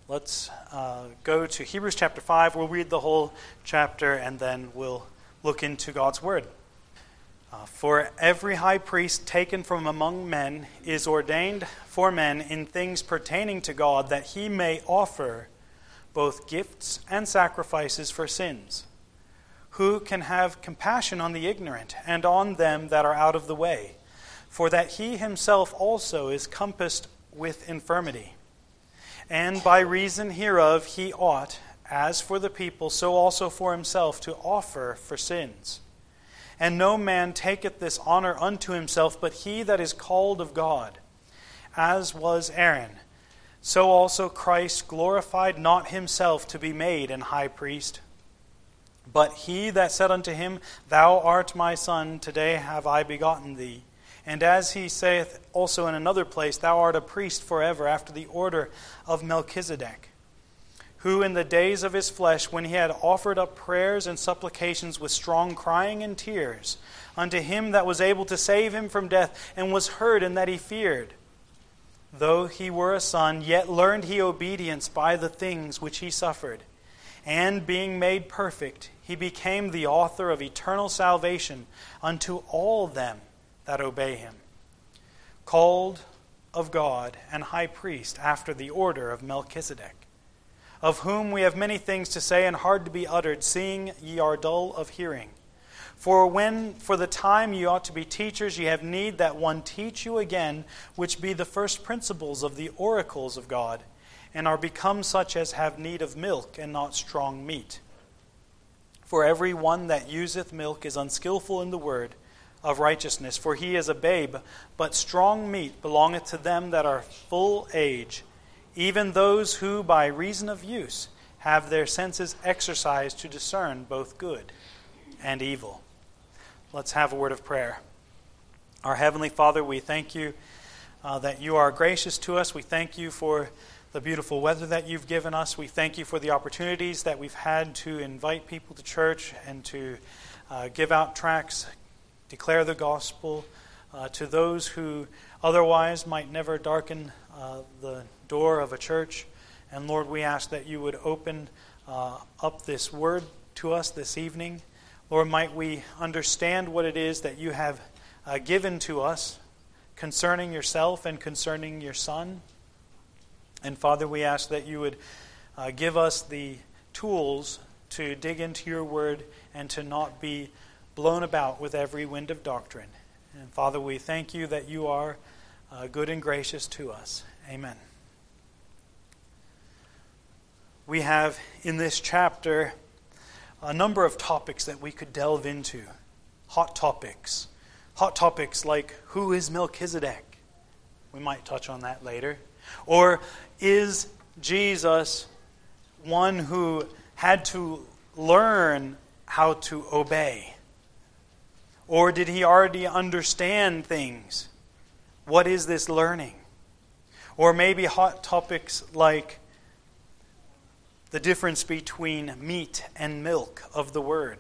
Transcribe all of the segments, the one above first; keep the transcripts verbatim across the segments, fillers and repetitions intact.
Let's uh, go to Hebrews chapter five. We'll read the whole chapter and then we'll look into God's word. Uh, For every high priest taken from among men is ordained for men in things pertaining to God, that he may offer both gifts and sacrifices for sins. Who can have compassion on the ignorant and on them that are out of the way? For that he himself also is compassed with infirmity. And by reason hereof he ought, as for the people, so also for himself, to offer for sins. And no man taketh this honor unto himself, but he that is called of God. As was Aaron, so also Christ glorified not himself to be made an high priest. But he that said unto him, Thou art my son, today have I begotten thee. And as he saith also in another place, Thou art a priest forever, after the order of Melchizedek. Who in the days of his flesh, when he had offered up prayers and supplications with strong crying and tears, unto him that was able to save him from death, and was heard in that he feared. Though he were a son, yet learned he obedience by the things which he suffered. And being made perfect, he became the author of eternal salvation unto all them that obey him. Called of God and high priest after the order of Melchizedek. Of whom we have many things to say and hard to be uttered, seeing ye are dull of hearing. For when for the time ye ought to be teachers, ye have need that one teach you again, which be the first principles of the oracles of God, and are become such as have need of milk and not strong meat. For every one that useth milk is unskillful in the word of righteousness, for he is a babe, but strong meat belongeth to them that are full age, even those who by reason of use have their senses exercised to discern both good and evil. Let's have a word of prayer. Our Heavenly Father, we thank you uh, that you are gracious to us. We thank you for the beautiful weather that you've given us. We thank you for the opportunities that we've had to invite people to church and to uh, give out tracts, declare the gospel uh, to those who otherwise might never darken uh, the door of a church. And Lord, we ask that you would open uh, up this word to us this evening. Lord, might we understand what it is that you have uh, given to us concerning yourself and concerning your Son. And Father, we ask that you would uh, give us the tools to dig into your word and to not be blown about with every wind of doctrine. And Father, we thank you that you are uh, good and gracious to us. Amen. We have in this chapter a number of topics that we could delve into. Hot topics. Hot topics like, who is Melchizedek? We might touch on that later. Or, is Jesus one who had to learn how to obey? Or did he already understand things? What is this learning? Or maybe hot topics like the difference between meat and milk of the word.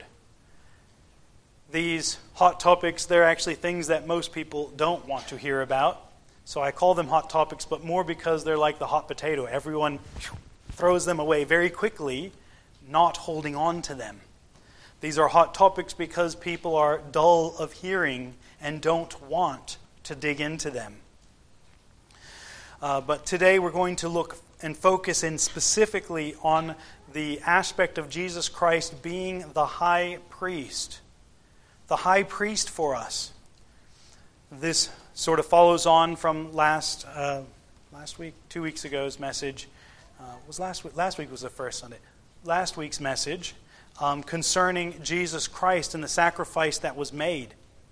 These hot topics, they're actually things that most people don't want to hear about. So I call them hot topics, but more because they're like the hot potato. Everyone throws them away very quickly, not holding on to them. These are hot topics because people are dull of hearing and don't want to dig into them. Uh, but today we're going to look and focus in specifically on the aspect of Jesus Christ being the high priest. The high priest for us. This sort of follows on from last uh, last week, two weeks ago's message. Uh, was last week? Last week was the first Sunday. Last week's message um, concerning Jesus Christ and the sacrifice that was made.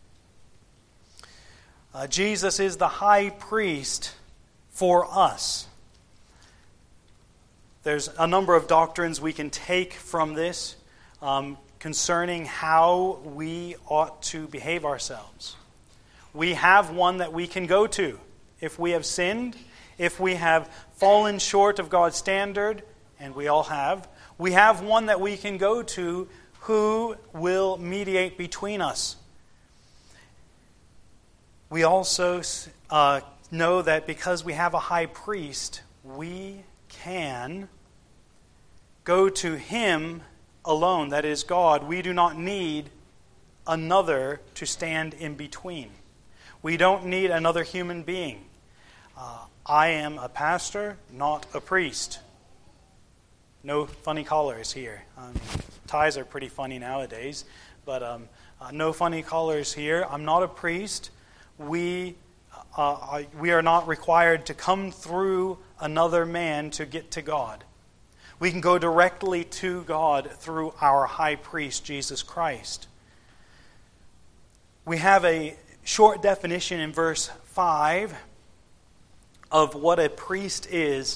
Uh, Jesus is the high priest for us. There's a number of doctrines we can take from this um, concerning how we ought to behave ourselves. We have one that we can go to. If we have sinned, if we have fallen short of God's standard, and we all have, we have one that we can go to who will mediate between us. We also uh, know that because we have a high priest, we can go to Him alone, that is God. We do not need another to stand in between. We don't need another human being. Uh, I am a pastor, not a priest. No funny collars here. Um, ties are pretty funny nowadays, but um, uh, no funny collars here. I'm not a priest. We uh, I, we are not required to come through another man to get to God. We can go directly to God through our high priest, Jesus Christ. We have a short definition in verse five of what a priest is.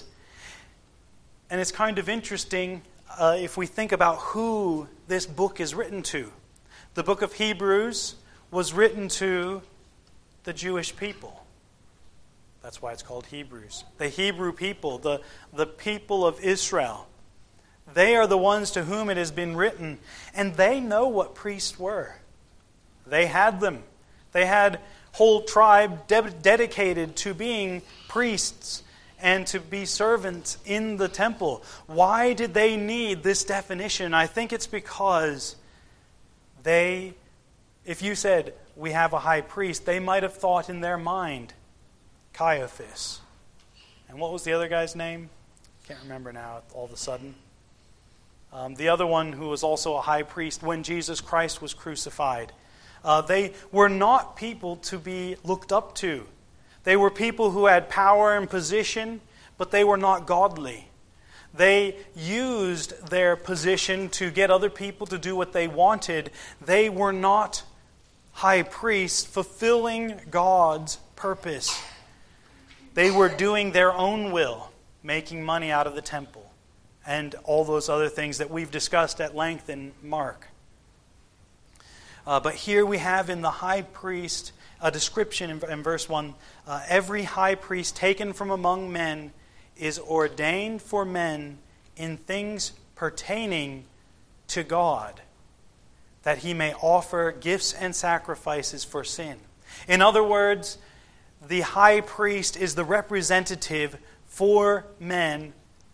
And it's kind of interesting uh, if we think about who this book is written to. The book of Hebrews was written to the Jewish people. That's why it's called Hebrews. The Hebrew people, the, the people of Israel. They are the ones to whom it has been written. And they know what priests were. They had them. They had whole tribe de- dedicated to being priests and to be servants in the temple. Why did they need this definition? I think it's because they, if you said, we have a high priest, they might have thought in their mind, Caiaphas. And what was the other guy's name? Can't remember now all of a sudden. Um, the other one who was also a high priest when Jesus Christ was crucified. Uh, they were not people to be looked up to. They were people who had power and position, but they were not godly. They used their position to get other people to do what they wanted. They were not high priests fulfilling God's purpose. They were doing their own will, making money out of the temple, and all those other things that we've discussed at length in Mark. Uh, but here we have in the high priest a description in, in verse one. Uh, Every high priest taken from among men is ordained for men in things pertaining to God, that he may offer gifts and sacrifices for sin. In other words, the high priest is the representative for men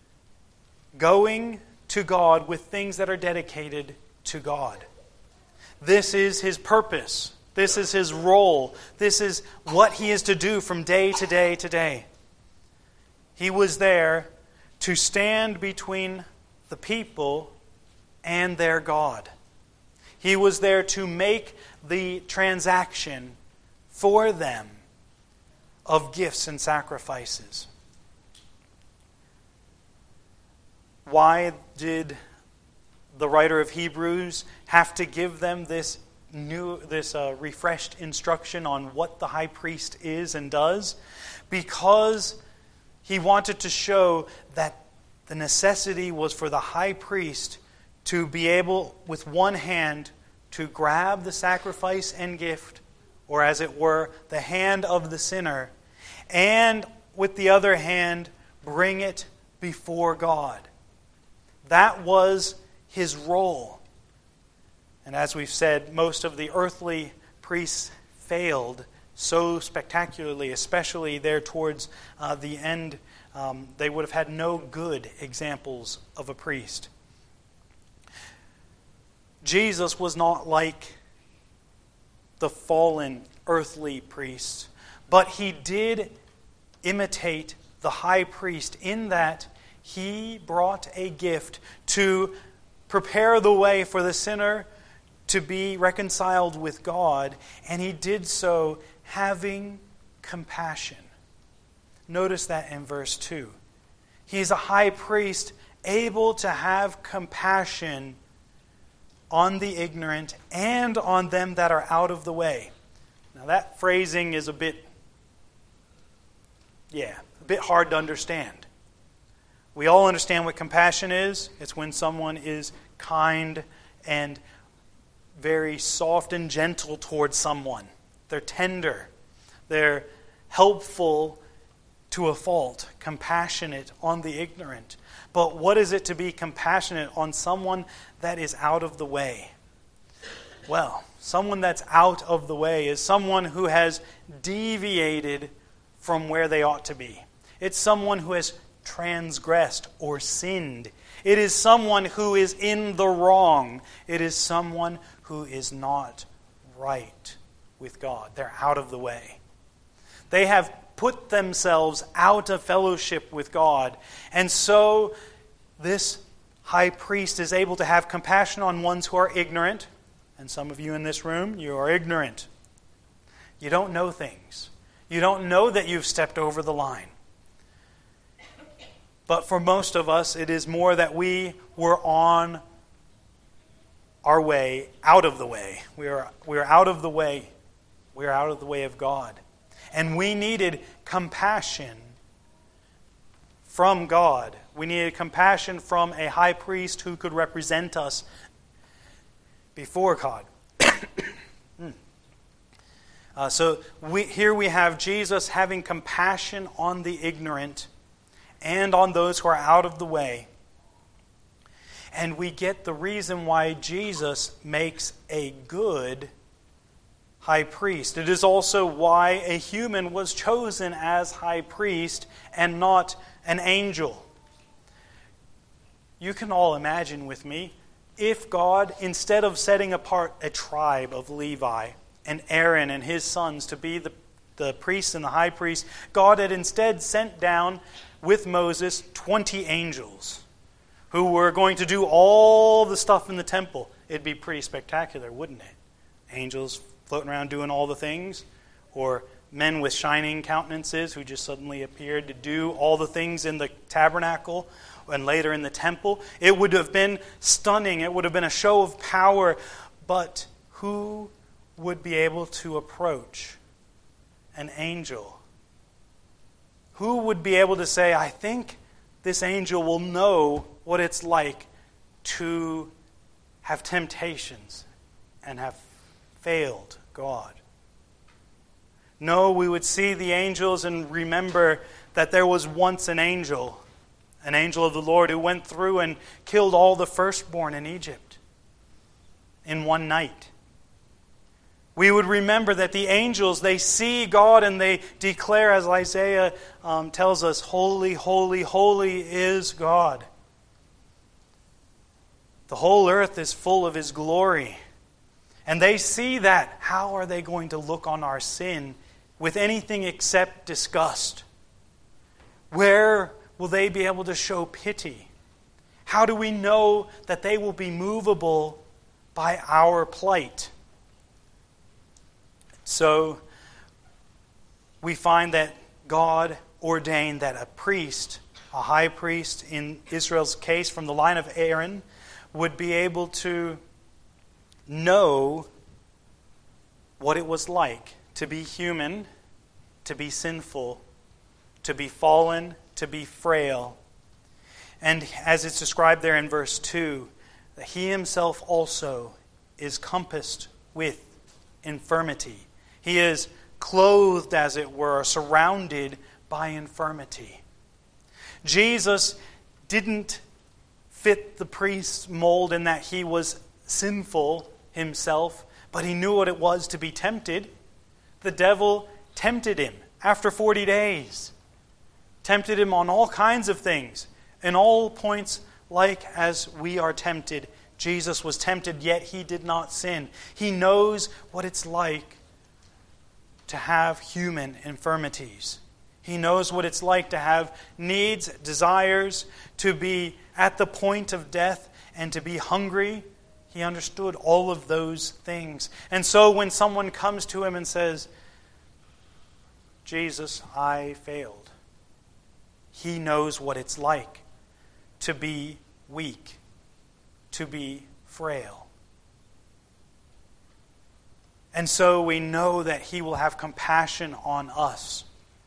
going to God with things that are dedicated to God. This is his purpose. This is his role. This is what he is to do from day to day to day. He was there to stand between the people and their God. He was there to make the transaction for them of gifts and sacrifices. Why did the writer of Hebrews have to give them this new, this uh, refreshed instruction on what the high priest is and does? Because he wanted to show that the necessity was for the high priest to be able, with one hand, to grab the sacrifice and gift, or as it were, the hand of the sinner, and with the other hand, bring it before God. That was his role. And as we've said, most of the earthly priests failed so spectacularly, especially there towards uh, the end. Um, they would have had no good examples of a priest. Jesus was not like the fallen earthly priests, but he did imitate the high priest in that he brought a gift to prepare the way for the sinner to be reconciled with God, and he did so having compassion. Notice that in verse two. He's a high priest able to have compassion on the ignorant and on them that are out of the way. Now that phrasing is a bit, yeah, a bit hard to understand. We all understand what compassion is. It's when someone is kind and very soft and gentle towards someone. They're tender. They're helpful to a fault, compassionate on the ignorant. But what is it to be compassionate on someone that is out of the way? Well, someone that's out of the way is someone who has deviated from where they ought to be. It's someone who has transgressed or sinned. It is someone who is in the wrong. It is someone who is not right with God. They're out of the way. They have put themselves out of fellowship with God. And so this high priest is able to have compassion on ones who are ignorant. And some of you in this room, you are ignorant. You don't know things. You don't know that you've stepped over the line. But for most of us, it is more that we were on our way, out of the way. We are, we are out of the way. We are out of the way of God. And we needed compassion from God. We needed compassion from a high priest who could represent us before God. uh, so we, here we have Jesus having compassion on the ignorant and on those who are out of the way. And we get the reason why Jesus makes a good high priest. It is also why a human was chosen as high priest and not an angel. You can all imagine with me, if God, instead of setting apart a tribe of Levi and Aaron and his sons to be the, the priests and the high priest, God had instead sent down with Moses twenty angels who were going to do all the stuff in the temple. It'd be pretty spectacular, wouldn't it? Angels floating around doing all the things, or men with shining countenances who just suddenly appeared to do all the things in the tabernacle and later in the temple. It would have been stunning. It would have been a show of power. But who would be able to approach an angel? Who would be able to say, I think this angel will know what it's like to have temptations and have failed God? No, we would see the angels and remember that there was once an angel, an angel of the Lord who went through and killed all the firstborn in Egypt in one night. We would remember that the angels, they see God and they declare, as Isaiah um, tells us, holy, holy, holy is God. The whole earth is full of His glory. And they see that. How are they going to look on our sin with anything except disgust? Where will they be able to show pity? How do we know that they will be movable by our plight? So we find that God ordained that a priest, a high priest in Israel's case from the line of Aaron, would be able to know what it was like to be human, to be sinful, to be fallen, to be frail. And as it's described there in verse two, that He Himself also is compassed with infirmity. He is clothed, as it were, surrounded by infirmity. Jesus didn't fit the priest's mold in that He was sinful Himself, but He knew what it was to be tempted. The devil tempted Him after forty days. Tempted Him on all kinds of things. In all points, like as we are tempted, Jesus was tempted, yet He did not sin. He knows what it's like to have human infirmities. He knows what it's like to have needs, desires, to be at the point of death, and to be hungry. He understood all of those things. And so when someone comes to Him and says, Jesus, I failed, He knows what it's like to be weak, to be frail. And so we know that He will have compassion on us.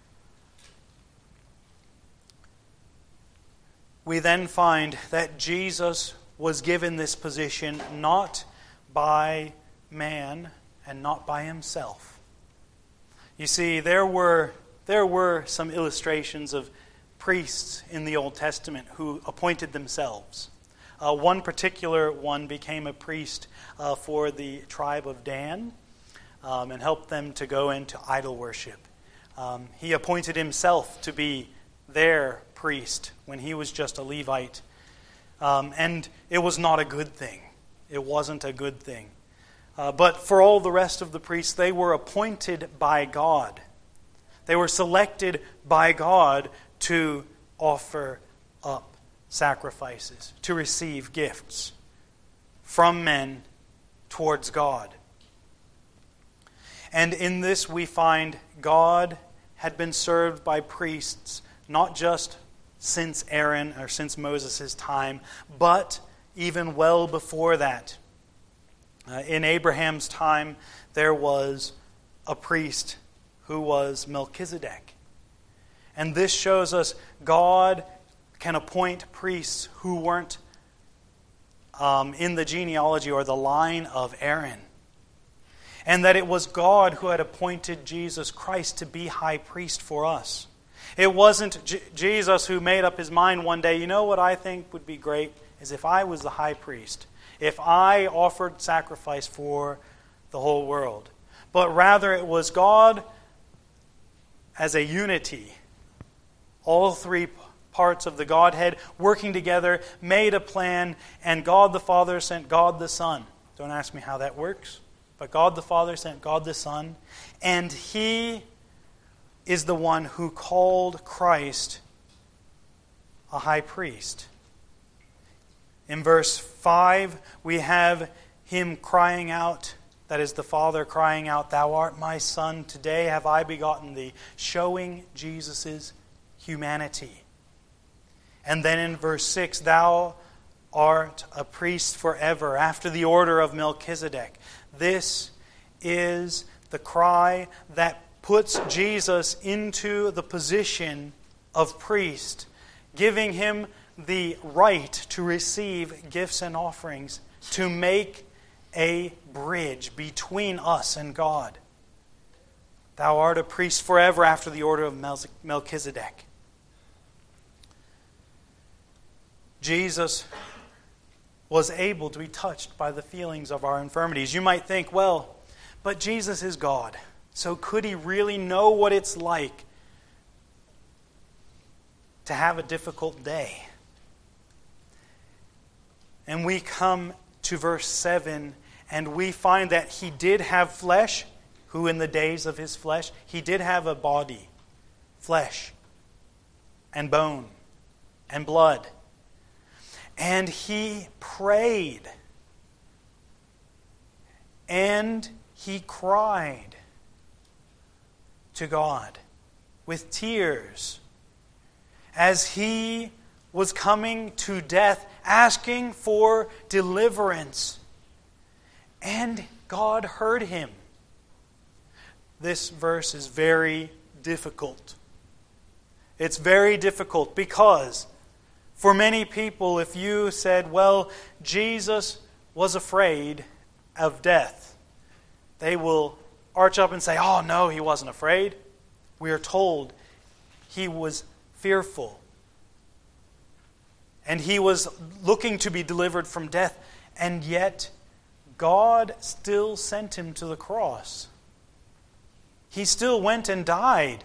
We then find that Jesus was given this position not by man and not by Himself. You see, there were, there were some illustrations of priests in the Old Testament who appointed themselves. Uh, one particular one became a priest uh, for the tribe of Dan um, and helped them to go into idol worship. Um, he appointed himself to be their priest. priest when he was just a Levite. Um, and it was not a good thing. It wasn't a good thing. Uh, but for all the rest of the priests, they were appointed by God. They were selected by God to offer up sacrifices, to receive gifts from men towards God. And in this we find God had been served by priests, not just since Aaron or since Moses' time, but even well before that. Uh, in Abraham's time, there was a priest who was Melchizedek. And this shows us God can appoint priests who weren't um, in the genealogy or the line of Aaron. And that it was God who had appointed Jesus Christ to be high priest for us. It wasn't J- Jesus who made up his mind one day, you know what I think would be great is if I was the high priest, if I offered sacrifice for the whole world. But rather it was God as a unity, all three parts of the Godhead working together, made a plan, and God the Father sent God the Son. Don't ask me how that works, but God the Father sent God the Son, and He is the one who called Christ a high priest. In verse five, we have Him crying out, that is the Father crying out, "Thou art my Son, today have I begotten thee," showing Jesus' humanity. And then in verse six, "Thou art a priest forever, after the order of Melchizedek." This is the cry that puts Jesus into the position of priest, giving Him the right to receive gifts and offerings, to make a bridge between us and God. "Thou art a priest forever after the order of Melchizedek." Jesus was able to be touched by the feelings of our infirmities. You might think, well, but Jesus is God, so could He really know what it's like to have a difficult day? And we come to verse seven, and we find that He did have flesh, who in the days of His flesh, He did have a body, flesh, and bone, and blood. And He prayed, and He cried to God with tears as He was coming to death, asking for deliverance. And God heard Him. This verse is very difficult. It's very difficult because for many people, if you said, well, Jesus was afraid of death, they will arch up and say, oh no, He wasn't afraid. We are told He was fearful. And He was looking to be delivered from death. And yet, God still sent Him to the cross. He still went and died.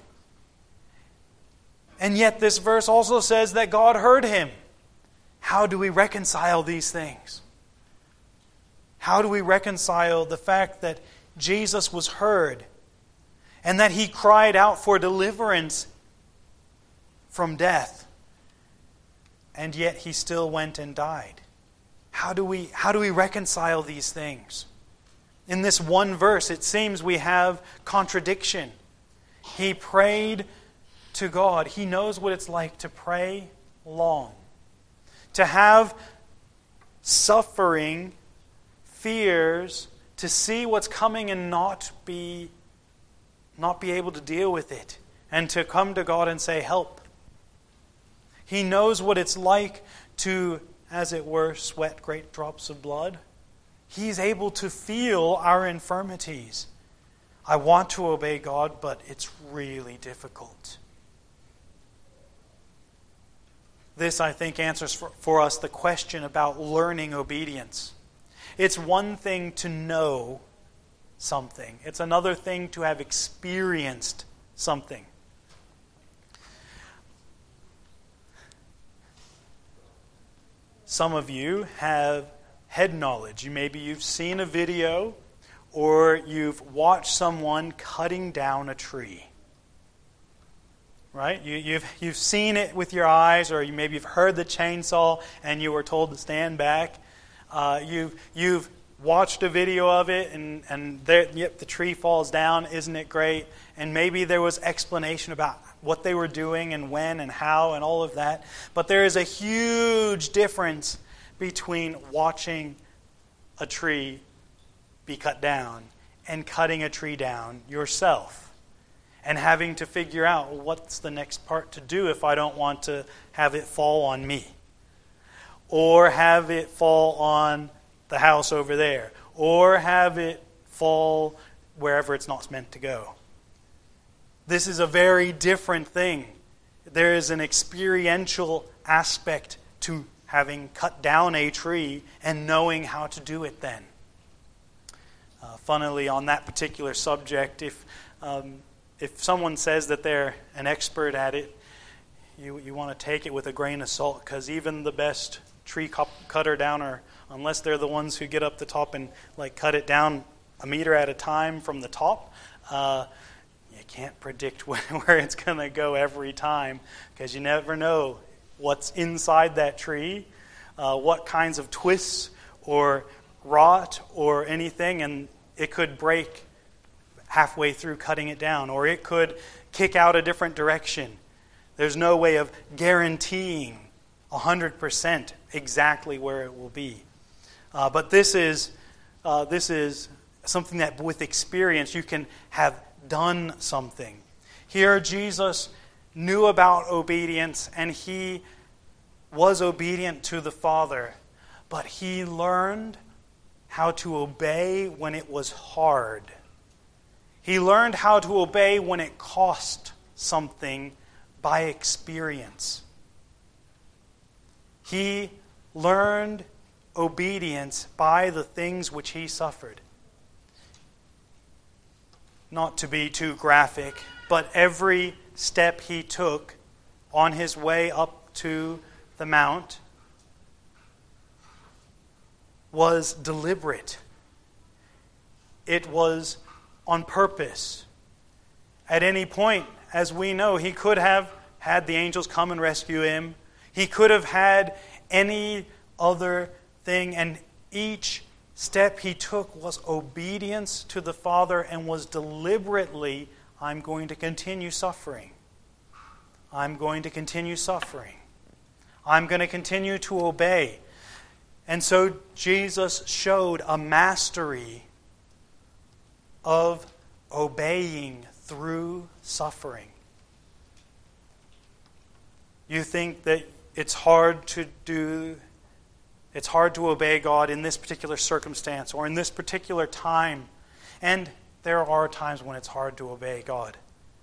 And yet this verse also says that God heard Him. How do we reconcile these things? How do we reconcile the fact that Jesus was heard and that He cried out for deliverance from death, and yet He still went and died? How do we, how do we reconcile these things? In this one verse, it seems we have contradiction. He prayed to God. He knows what it's like to pray long, to have suffering, fears, to see what's coming and not be, not be able to deal with it, and to come to God and say, help. He knows what it's like to, as it were, sweat great drops of blood. He's able to feel our infirmities. I want to obey God, but it's really difficult. This, I think, answers for, for us the question about learning obedience. It's one thing to know something. It's another thing to have experienced something. some of you have head knowledge. You maybe you've seen a video or you've watched someone cutting down a tree. Right? You, you've you've seen it with your eyes, or you maybe you've heard the chainsaw and you were told to stand back. Uh, you've you've watched a video of it, and and there, yep, the tree falls down. Isn't it great? And maybe there was explanation about what they were doing and when and how and all of that. But there is a huge difference between watching a tree be cut down and cutting a tree down yourself. And having to figure out, well, what's the next part to do if I don't want to have it fall on me? Or have it fall on the house over there? Or have it fall wherever it's not meant to go? This is a very different thing. There is an experiential aspect to having cut down a tree and knowing how to do it then. Uh, funnily, on that particular subject, if... Um, If someone says that they're an expert at it, you you want to take it with a grain of salt, because even the best tree cutter downer, unless they're the ones who get up the top and like cut it down a meter at a time from the top, uh, you can't predict where, where it's going to go every time, because you never know what's inside that tree, uh, what kinds of twists or rot or anything, and it could break halfway through cutting it down, or it could kick out a different direction. There's no way of guaranteeing one hundred percent exactly where it will be. Uh, but this is uh, this is something that with experience you can have done something. Here Jesus knew about obedience, and he was obedient to the Father, but he learned how to obey when it was hard. He learned how to obey when it cost something by experience. He learned obedience by the things which he suffered. Not to be too graphic, but every step he took on his way up to the mount was deliberate. It was on purpose. At any point, as we know, he could have had the angels come and rescue him. He could have had any other thing, and each step he took was obedience to the Father and was deliberately, I'm going to continue suffering. I'm going to continue suffering. I'm going to continue to obey. And so Jesus showed a mastery of obeying through suffering. You think that it's hard to do, it's hard to obey God in this particular circumstance or in this particular time. And there are times when it's hard to obey God.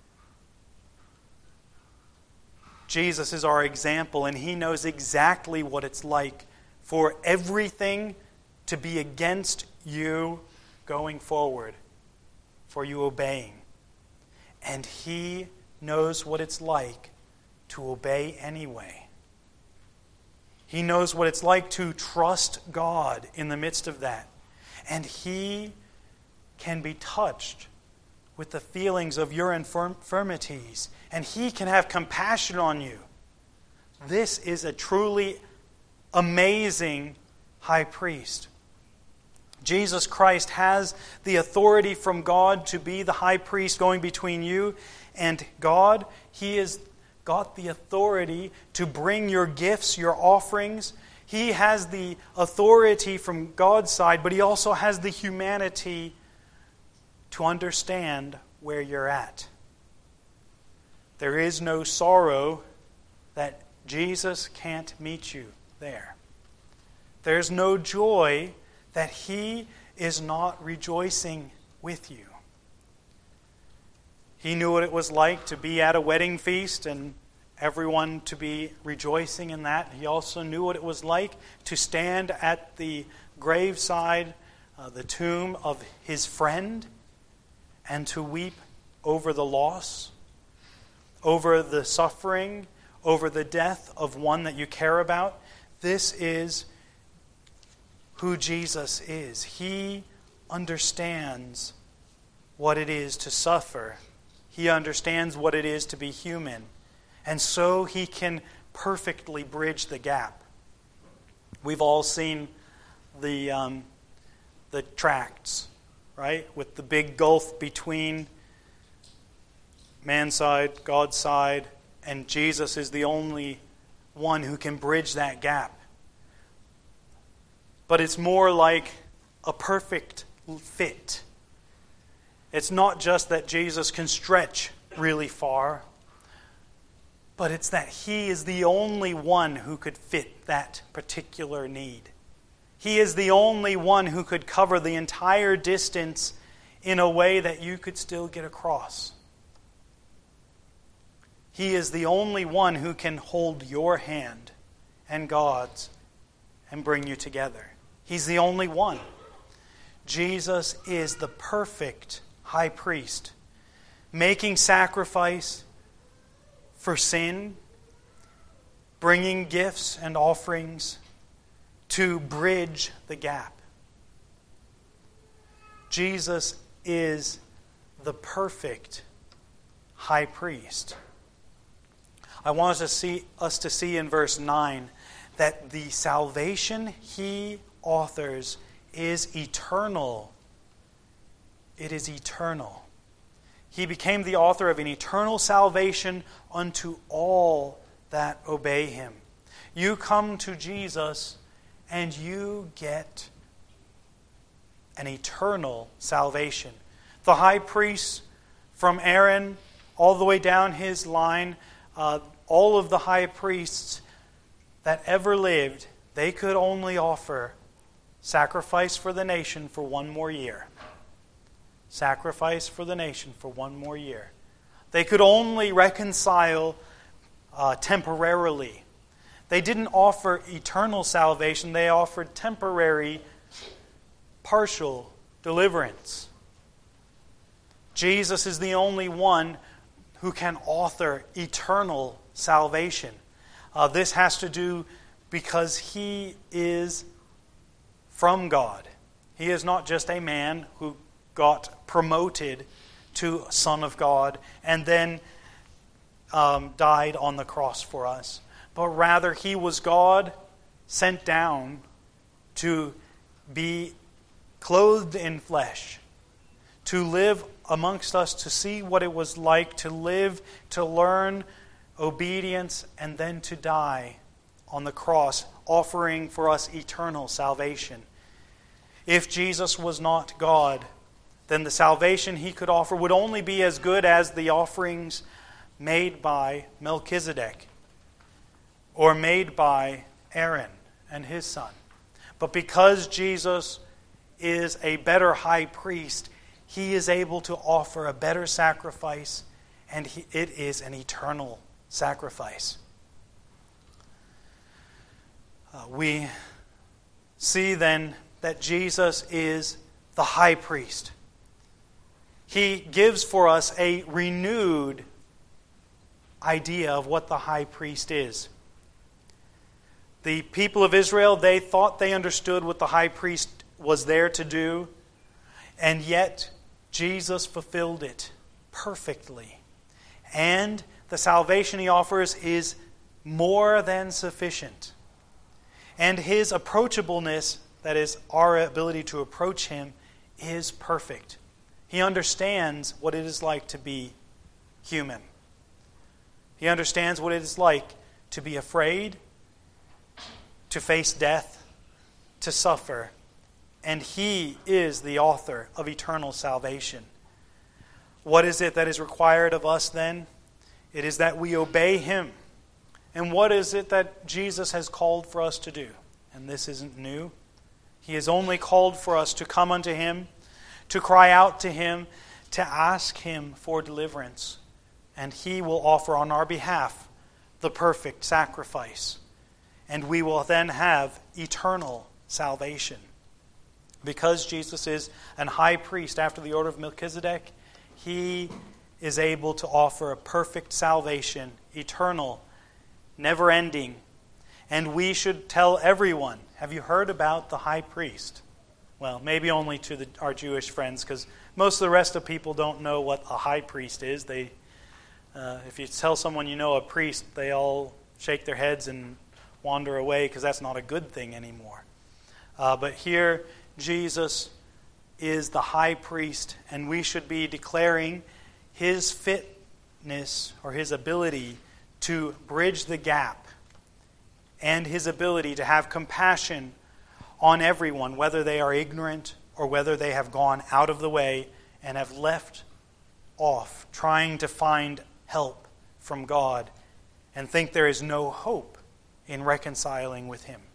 Jesus is our example, and he knows exactly what it's like for everything to be against you going forward, for you obeying. And he knows what it's like to obey anyway. He knows what it's like to trust God in the midst of that. And he can be touched with the feelings of your infirmities. And he can have compassion on you. This is a truly amazing high priest. Jesus Christ has the authority from God to be the high priest going between you and God. He has got the authority to bring your gifts, your offerings. He has the authority from God's side, but he also has the humanity to understand where you're at. There is no sorrow that Jesus can't meet you there. There's no joy that he is not rejoicing with you. He knew what it was like to be at a wedding feast and everyone to be rejoicing in that. He also knew what it was like to stand at the graveside, uh, the tomb of his friend, and to weep over the loss, over the suffering, over the death of one that you care about. This is who Jesus is. He understands what it is to suffer. He understands what it is to be human. And so he can perfectly bridge the gap. We've all seen the um, the tracts, right? With the big gulf between man's side, God's side, and Jesus is the only one who can bridge that gap. But it's more like a perfect fit. It's not just that Jesus can stretch really far, but it's that he is the only one who could fit that particular need. He is the only one who could cover the entire distance in a way that you could still get across. He is the only one who can hold your hand and God's and bring you together. He's the only one. Jesus is the perfect high priest, making sacrifice for sin, bringing gifts and offerings to bridge the gap. Jesus is the perfect high priest. I want us to see, us to see in verse nine that the salvation he authors is eternal. It is eternal. He became the author of an eternal salvation unto all that obey him. You come to Jesus and you get an eternal salvation. The high priest from Aaron all the way down his line, uh, all of the high priests that ever lived, they could only offer sacrifice for the nation for one more year. Sacrifice for the nation for one more year. They could only reconcile uh, temporarily. They didn't offer eternal salvation. They offered temporary, partial deliverance. Jesus is the only one who can author eternal salvation. Uh, this has to do because he is from God. He is not just a man who got promoted to Son of God and then um, died on the cross for us. But rather, he was God sent down to be clothed in flesh, to live amongst us, to see what it was like to live, to learn obedience, and then to die on the cross, offering for us eternal salvation. If Jesus was not God, then the salvation he could offer would only be as good as the offerings made by Melchizedek or made by Aaron and his son. But because Jesus is a better high priest, he is able to offer a better sacrifice, and he, it is an eternal sacrifice. Uh, we see then that Jesus is the high priest. He gives for us a renewed idea of what the high priest is. The people of Israel, they thought they understood what the high priest was there to do, and yet Jesus fulfilled it perfectly. And the salvation he offers is more than sufficient. And his approachableness, that is, our ability to approach him, is perfect. He understands what it is like to be human. He understands what it is like to be afraid, to face death, to suffer. And he is the author of eternal salvation. What is it that is required of us then? It is that we obey him. And what is it that Jesus has called for us to do? And this isn't new. He has only called for us to come unto him, to cry out to him, to ask him for deliverance. And he will offer on our behalf the perfect sacrifice. And we will then have eternal salvation. Because Jesus is an high priest after the order of Melchizedek, he is able to offer a perfect salvation, eternal, never-ending. and we should tell everyone, have you heard about the high priest? Well, maybe only to the, our Jewish friends, because most of the rest of people don't know what a high priest is. They, uh, if you tell someone you know a priest, they all shake their heads and wander away, because that's not a good thing anymore. Uh, but here, Jesus is the high priest, and we should be declaring his fitness or his ability to bridge the gap and his ability to have compassion on everyone, whether they are ignorant or whether they have gone out of the way and have left off trying to find help from God and think there is no hope in reconciling with him.